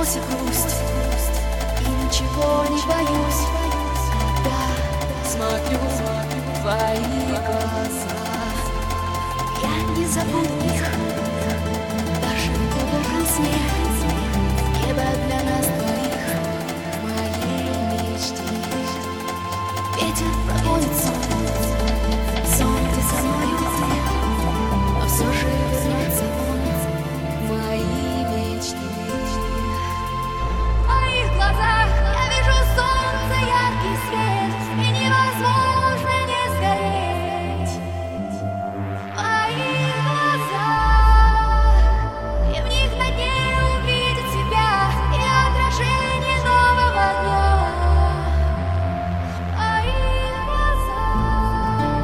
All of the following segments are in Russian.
уносит грусть, и ничего не боюсь, когда смотрю в твои глаза. Я не забуду их, даже в глубоком сне. Небо для нас двоих, моей мечте. Ветер прогонит сон ты со мной во мне, но все же вернется он в мои мечты. В твоих глазах я вижу солнце, яркий свет, и невозможно не сгореть. В твоих глазах, и в них на дне увидеть себя и отражение нового дня. В твоих глазах.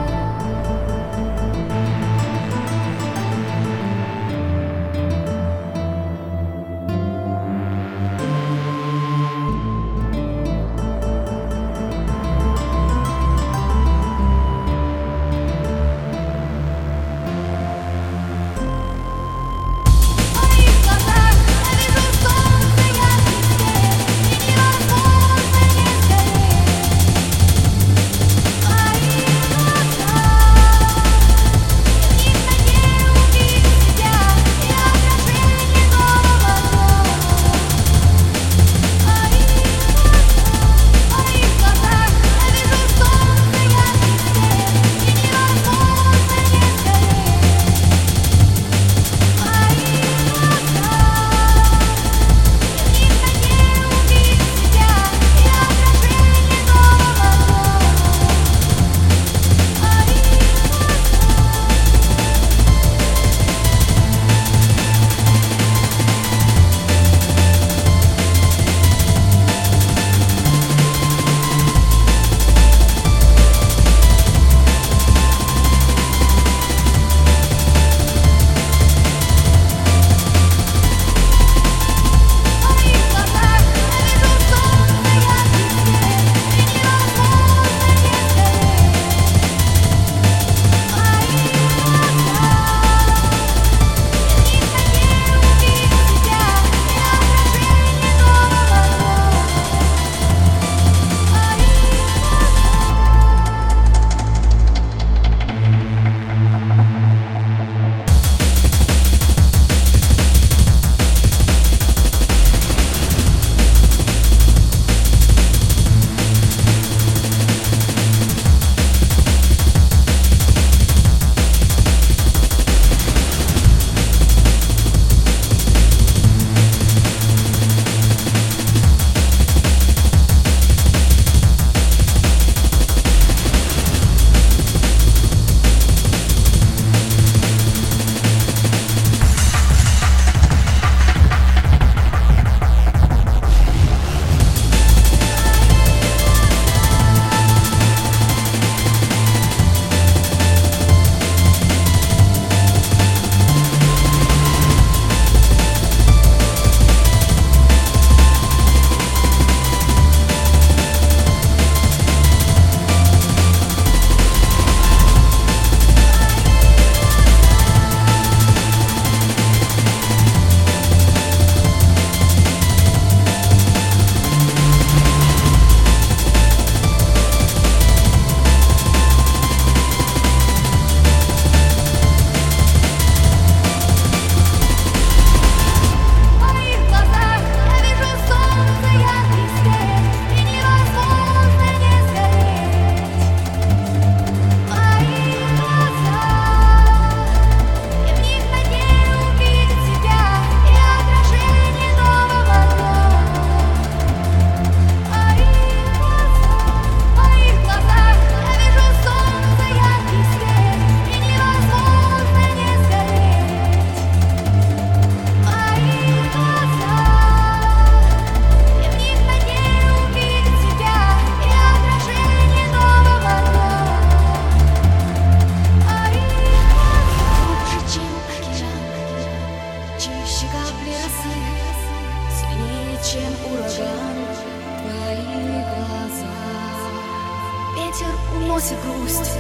Ветер уносит грусть,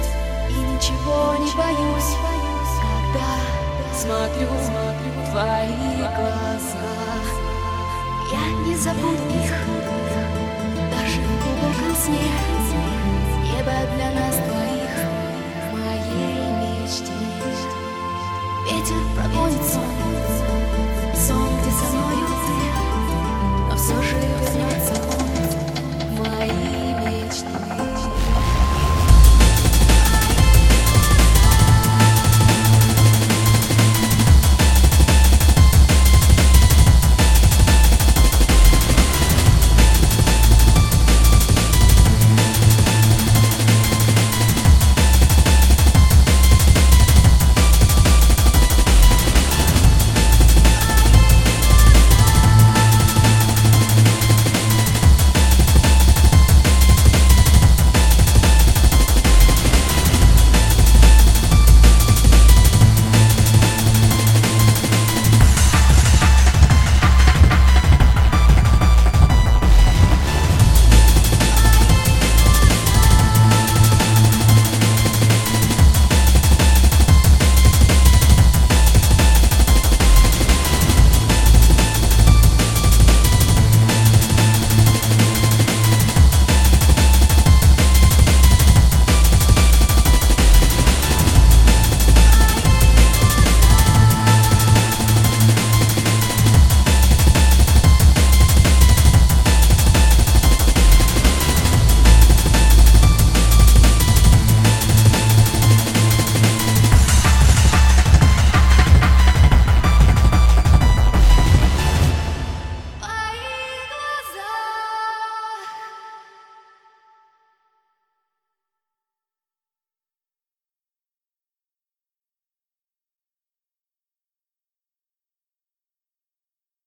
и ничего не боюсь, когда смотрю в твои глаза. Я не забуду их, даже в глубоком сне. Небо для нас двоих, в моей мечте. Ветер прогонит сон,